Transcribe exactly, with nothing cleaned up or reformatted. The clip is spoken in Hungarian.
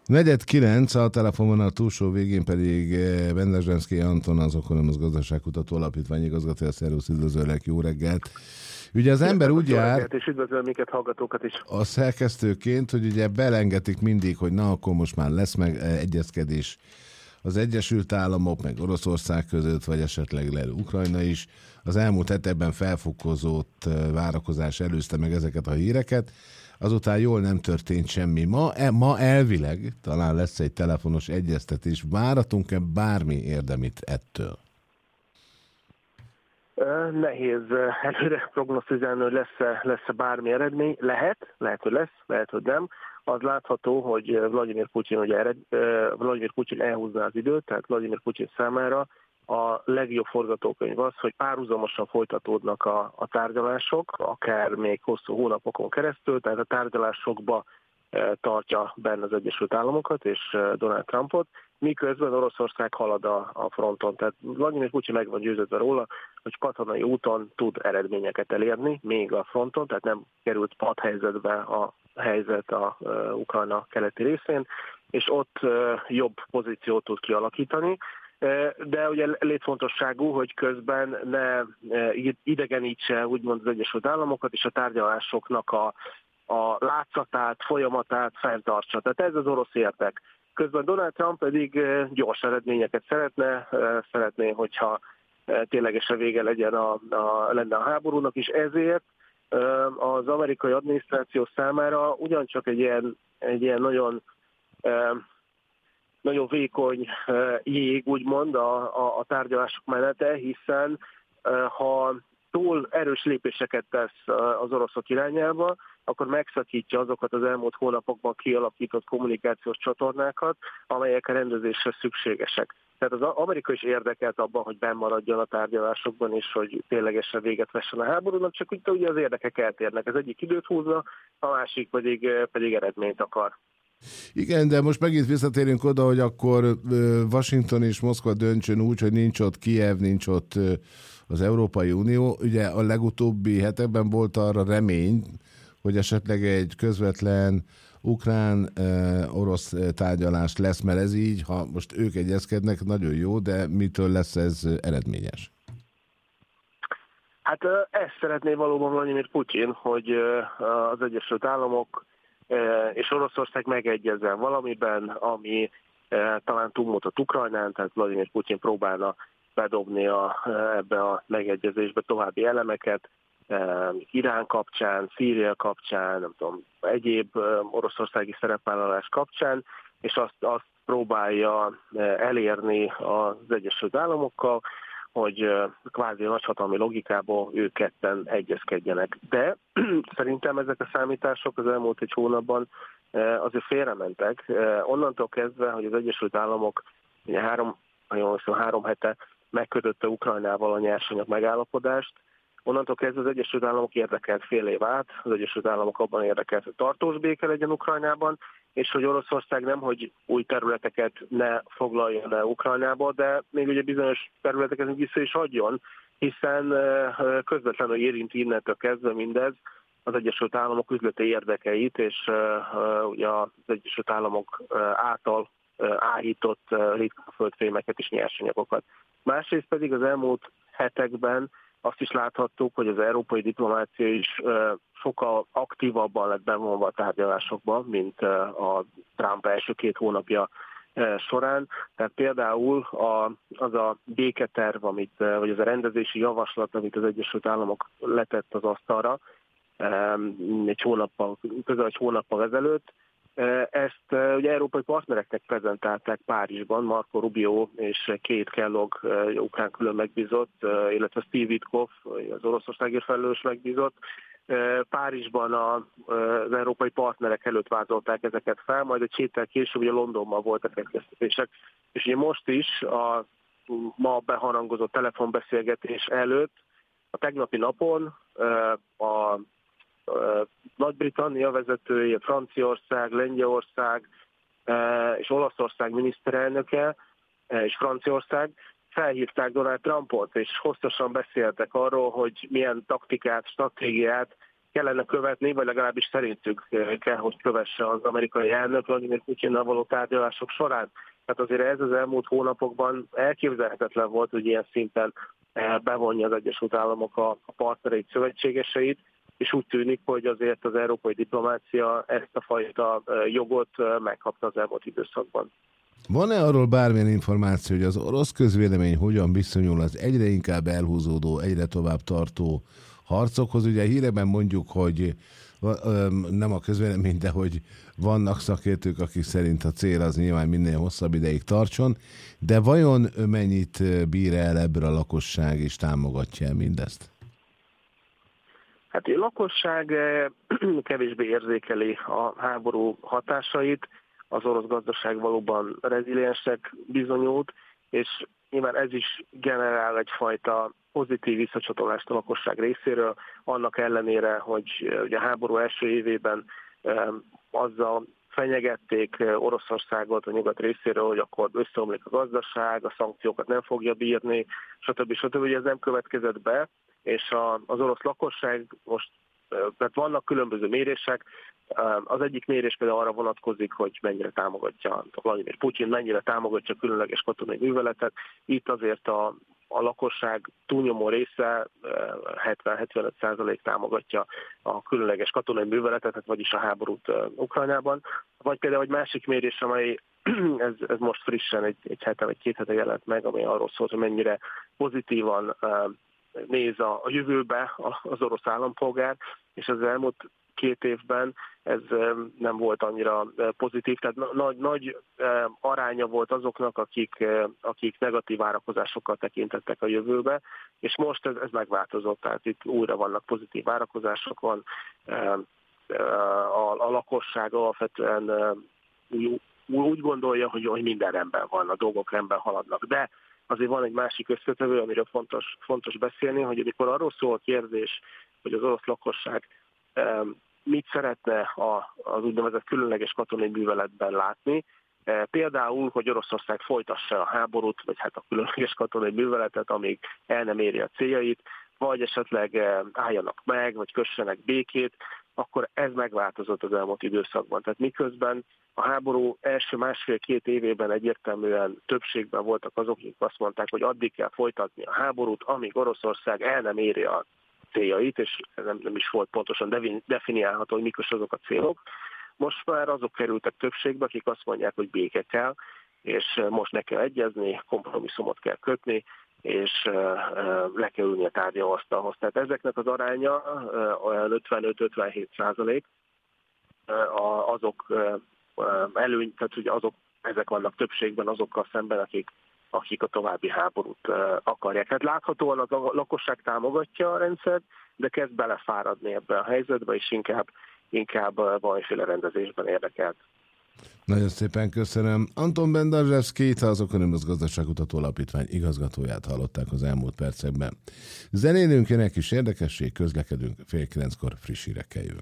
Negyed kilenc, a telefonon a túlsó végén pedig Bendezsenszky Anton, az Okonomusz Gazdaságkutató Alapítvány igazgatója. Szervusz, üdvözöllek, jó reggelt! Ugye az ember úgy jár, és üdvözlöm minket, hallgatókat is. A szerkesztőként, hogy ugye belengetik mindig, hogy na, akkor most már lesz meg egyezkedés az Egyesült Államok, meg Oroszország között, vagy esetleg le Ukrajna is. Az elmúlt hetekben felfokozott várakozás előzte meg ezeket a híreket, azután jól nem történt semmi. Ma, ma elvileg talán lesz egy telefonos egyeztetés. Váratunk-e bármi érdemit ettől? Nehéz előre prognosztizálni, hogy lesz-e, lesz-e bármi eredmény. Lehet, lehet, hogy lesz, lehet, hogy nem. Az látható, hogy Vladimir Putyin, ugye ered, Vladimir Putyin elhúzná az időt, tehát Vladimir Putyin számára a legjobb forgatókönyv az, hogy párhuzamosan folytatódnak a, a tárgyalások, akár még hosszú hónapokon keresztül, tehát a tárgyalásokba tartja benne az Egyesült Államokat és Donald Trumpot, miközben Oroszország halad a, a fronton. Tehát Vladimir Putyin meg van győződve róla, hogy katonai úton tud eredményeket elérni, még a fronton, tehát nem került padhelyzetbe a helyzet a, a Ukrajna keleti részén, és ott jobb pozíciót tud kialakítani. De ugye létfontosságú, hogy közben ne idegenítse úgymond az Egyesült Államokat, és a tárgyalásoknak a, a látszatát, folyamatát fenntartsa. Tehát ez az orosz érdek. Közben Donald Trump pedig gyors eredményeket szeretne, szeretné, hogyha ténylegesen vége legyen a, a, lenne a háborúnak, és ezért az amerikai adminisztráció számára ugyancsak egy ilyen, egy ilyen nagyon, nagyon vékony jég, úgymond a, a, a tárgyalások menete, hiszen ha túl erős lépéseket tesz az oroszok irányába, akkor megszakítja azokat az elmúlt hónapokban kialakított kommunikációs csatornákat, amelyek a rendezésre szükségesek. Tehát az Amerika is érdekelt abban, hogy benn maradjon a tárgyalásokban, és hogy ténylegesen véget vessen a háborúnak, csak úgy, ugye az érdekek eltérnek. Az egyik időt húzna, a másik pedig, pedig eredményt akar. Igen, de most megint visszatérünk oda, hogy akkor Washington és Moszkva döntsön úgy, hogy nincs ott Kijev, nincs ott az Európai Unió. Ugye a legutóbbi hetekben volt arra remény, hogy esetleg egy közvetlen ukrán-orosz tárgyalás lesz, mert ez így, ha most ők egyezkednek, nagyon jó, de mitől lesz ez eredményes? Hát ezt szeretné valóban Vladimir Putyin, hogy az Egyesült Államok és Oroszország megegyezzen valamiben, ami talán túlmutat Ukrajnán, tehát Vladimir Putyin próbálna bedobni a, ebbe a megegyezésbe további elemeket, Irán kapcsán, Szíria kapcsán, nem tudom, egyéb oroszországi szerepvállalás kapcsán, és azt, azt próbálja elérni az Egyesült Államokkal, hogy kvázi nagyhatalmi logikából ők ketten egyezkedjenek. De szerintem ezek a számítások az elmúlt egy hónapban azért félrementek. Onnantól kezdve, hogy az Egyesült Államok ugye három, három hete megkötötte Ukrajnával a nyersanyag megállapodást, onnantól kezdve az Egyesült Államok érdekelt fél év át, az Egyesült Államok abban érdekelt, hogy tartós béke legyen Ukrajnában, és hogy Oroszország nem, hogy új területeket ne foglaljon el Ukrajnába, de még ugye bizonyos területeket vissza is adjon, hiszen közvetlenül érinti innentől kezdve mindez az Egyesült Államok üzleti érdekeit, és ugye az Egyesült Államok által áhított ritka földfémeket és nyersanyagokat. Másrészt pedig az elmúlt hetekben azt is láthattuk, hogy az európai diplomácia is sokkal aktívabban lett bevonva a tárgyalásokba, mint a Trump első két hónapja során. Tehát például a, az a béketerv, amit, vagy az a rendezési javaslat, amit az Egyesült Államok letett az asztalra egy hónappal, közel egy hónappal ezelőtt, ezt ugye európai partnereknek prezentálták Párizsban, Marco Rubio és Kate Kellogg, ukrán külön megbízott, illetve Steve Witkoff, az Oroszországért felelős megbízott. Párizsban az európai partnerek előtt vázolták ezeket fel, majd egy héttel később ugye Londonban voltak egyeztetések. És ugye most is a ma beharangozott telefonbeszélgetés előtt, a tegnapi napon a Nagy-Britannia vezetője, Franciaország, Lengyelország és Olaszország miniszterelnöke és Franciaország felhívták Donald Trumpot, és hosszasan beszéltek arról, hogy milyen taktikát, stratégiát kellene követni, vagy legalábbis szerintük kell, hogy kövesse az amerikai elnök Vladimir Putyinnal való tárgyalások során. Tehát azért ez az elmúlt hónapokban elképzelhetetlen volt, hogy ilyen szinten bevonja az Egyesült Államok a partnereit, szövetségeseit, és úgy tűnik, hogy azért az európai diplomácia ezt a fajta jogot megkapta az elmúlt időszakban. Van-e arról bármilyen információ, hogy az orosz közvélemény hogyan viszonyul az egyre inkább elhúzódó, egyre tovább tartó harcokhoz? Ugye híreben mondjuk, hogy nem a közvélemény, de hogy vannak szakértők, akik szerint a cél az nyilván minél hosszabb ideig tartson, de vajon mennyit bír el ebből a lakosság és támogatja mindezt? Hát a lakosság kevésbé érzékeli a háború hatásait, az orosz gazdaság valóban reziliensek bizonyult, és nyilván ez is generál egyfajta pozitív visszacsatolást a lakosság részéről, annak ellenére, hogy ugye a háború első évében azzal fenyegették Oroszországot a nyugat részéről, hogy akkor összeomlik a gazdaság, a szankciókat nem fogja bírni, stb. stb. Ugye ez nem következett be, és az orosz lakosság most, tehát vannak különböző mérések, az egyik mérés például arra vonatkozik, hogy mennyire támogatja Vladimir Putyin, mennyire támogatja a különleges katonai műveletet. Itt azért a, a lakosság túlnyomó része, hetven-hetvenöt százalék támogatja a különleges katonai műveletet, vagyis a háborút Ukrajnában. Vagy például egy másik mérés, amely ez, ez most frissen egy, egy hete vagy két hete jelent meg, amely arról szólt, hogy mennyire pozitívan néz a, a jövőbe az orosz állampolgár, és az elmúlt két évben ez nem volt annyira pozitív, tehát nagy, nagy aránya volt azoknak, akik, akik negatív várakozásokkal tekintettek a jövőbe, és most ez, ez megváltozott, tehát itt újra vannak pozitív várakozások, van a, a lakosság alapvetően úgy, úgy gondolja, hogy, hogy minden rendben van, a dolgok rendben haladnak, de azért van egy másik összetevő, amiről fontos, fontos beszélni, hogy amikor arról szól a kérdés, hogy az orosz lakosság mit szeretne az úgynevezett különleges katonai műveletben látni, például, hogy Oroszország folytassa a háborút, vagy hát a különleges katonai műveletet, amíg el nem éri a céljait, vagy esetleg álljanak meg, vagy kössenek békét, akkor ez megváltozott az elmúlt időszakban. Tehát miközben a háború első másfél-két évében egyértelműen többségben voltak azok, akik azt mondták, hogy addig kell folytatni a háborút, amíg Oroszország el nem éri a céljait, és nem, nem is volt pontosan definiálható, hogy mik is azok a célok. Most már azok kerültek többségbe, akik azt mondják, hogy béke kell, és most ne kell egyezni, kompromisszumot kell kötni, és le kell ülni a tárgyalóasztalhoz. Tehát ezeknek az aránya olyan ötvenöt-ötvenhét százalék, azok előny, tehát hogy azok, ezek vannak többségben azokkal szemben, akik, akik a további háborút akarják. Hát láthatóan a lakosság támogatja a rendszert, de kezd belefáradni ebbe a helyzetbe, és inkább, inkább valamiféle rendezésben érdekelt. Nagyon szépen köszönöm. Anton Bendarzsevszkijt, az Ökonomikus Gazdaságkutató Alapítvány igazgatóját hallották az elmúlt percekben. Zenélünk, jönnek is érdekesség, közlekedünk, fél kilenckor friss hírekkel jövünk.